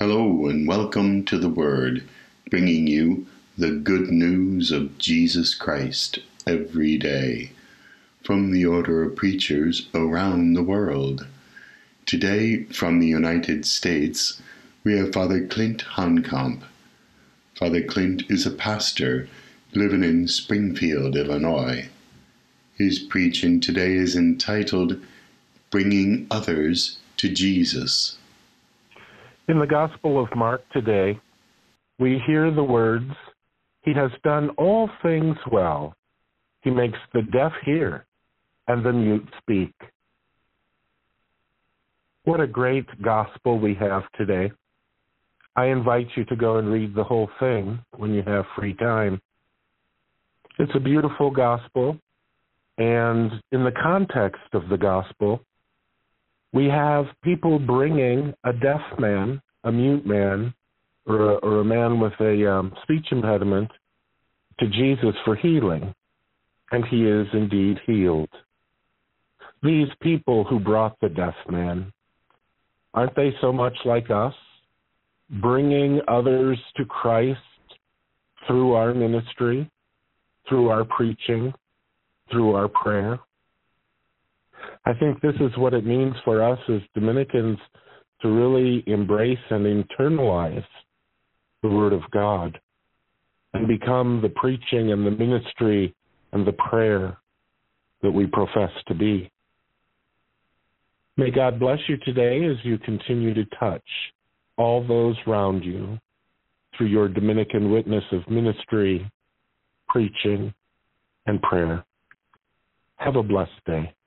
Hello and welcome to the Word, bringing you the good news of Jesus Christ every day from the Order of Preachers around the world. Today, from the United States, we have Father Clint Honkamp. Father Clint is a pastor living in Springfield, Illinois. His preaching today is entitled, Bringing Others to Jesus. In the Gospel of Mark today, we hear the words, "He has done all things well. He makes the deaf hear and the mute speak." What a great gospel we have today. I invite you to go and read the whole thing when you have free time. It's a beautiful gospel, and in the context of the gospel, we have people bringing a deaf man, a mute man, or a man with a speech impediment to Jesus for healing, and he is indeed healed. These people who brought the deaf man, aren't they so much like us, bringing others to Christ through our ministry, through our preaching, through our prayer? I think this is what it means for us as Dominicans to really embrace and internalize the Word of God and become the preaching and the ministry and the prayer that we profess to be. May God bless you today as you continue to touch all those around you through your Dominican witness of ministry, preaching, and prayer. Have a blessed day.